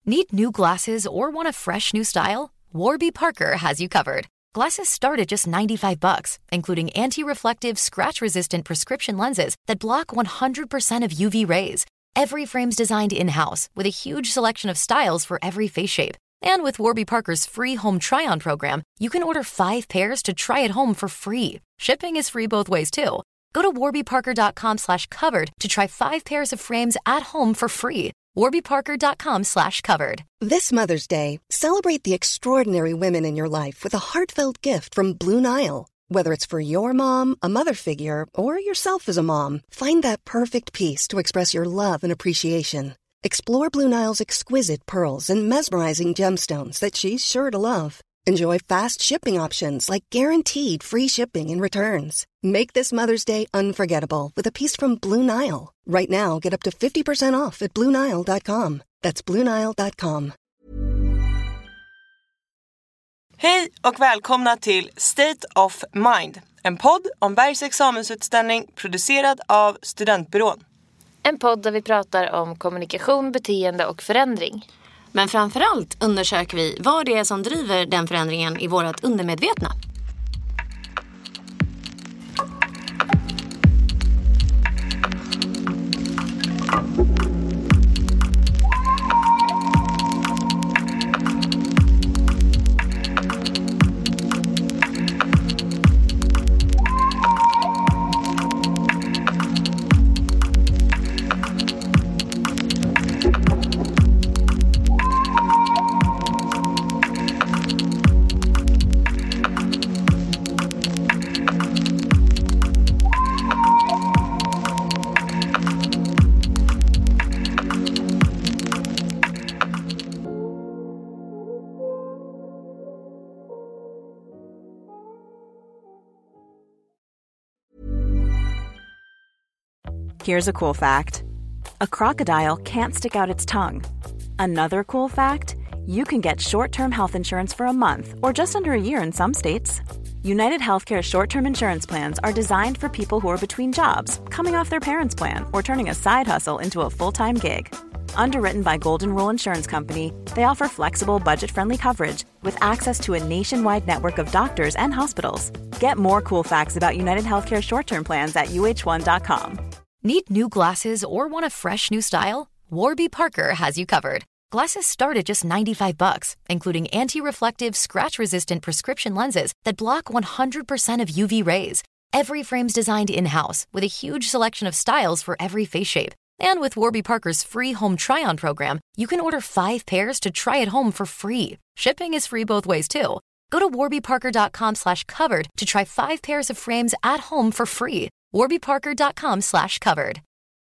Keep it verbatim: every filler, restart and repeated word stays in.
Need new glasses or want a fresh new style? Warby Parker has you covered. Glasses start at just ninety-five bucks, including anti-reflective, scratch-resistant prescription lenses that block one hundred percent of U V rays. Every frame's designed in-house with a huge selection of styles for every face shape. And with Warby Parker's free home try-on program, you can order five pairs to try at home for free. Shipping is free both ways, too. Go to warbyparker.com slash covered to try five pairs of frames at home for free. warbyparker.com slash covered. This Mother's Day, celebrate the extraordinary women in your life with a heartfelt gift from Blue Nile. Whether it's for your mom, a mother figure, or yourself as a mom, find that perfect piece to express your love and appreciation. Explore Blue Nile's exquisite pearls and mesmerizing gemstones that she's sure to love. Enjoy fast shipping options like guaranteed free shipping and returns. Make this Mother's Day unforgettable with a piece from Blue Nile. Right now, get up to fifty percent off at blue nile dot com. That's blue nile dot com. Hej och välkomna till State of Mind, en podd om Bergs examensutställning producerad av Studentbyrån. En podd där vi pratar om kommunikation, beteende och förändring. Men framförallt undersöker vi vad det är som driver den förändringen i vårt undermedvetna. Here's a cool fact. A crocodile can't stick out its tongue. Another cool fact, you can get short-term health insurance for a month or just under a year in some states. United Healthcare short-term insurance plans are designed for people who are between jobs, coming off their parents' plan, or turning a side hustle into a full-time gig. Underwritten by Golden Rule Insurance Company, they offer flexible, budget-friendly coverage with access to a nationwide network of doctors and hospitals. Get more cool facts about United Healthcare short-term plans at U H one dot com. Need new glasses or want a fresh new style? Warby Parker has you covered. Glasses start at just ninety-five bucks, including anti-reflective, scratch-resistant prescription lenses that block one hundred percent of U V rays. Every frame's designed in-house with a huge selection of styles for every face shape. And with Warby Parker's free home try-on program, you can order five pairs to try at home for free. Shipping is free both ways, too. Go to warbyparker.com slash covered to try five pairs of frames at home for free. warbyparker.com slash covered.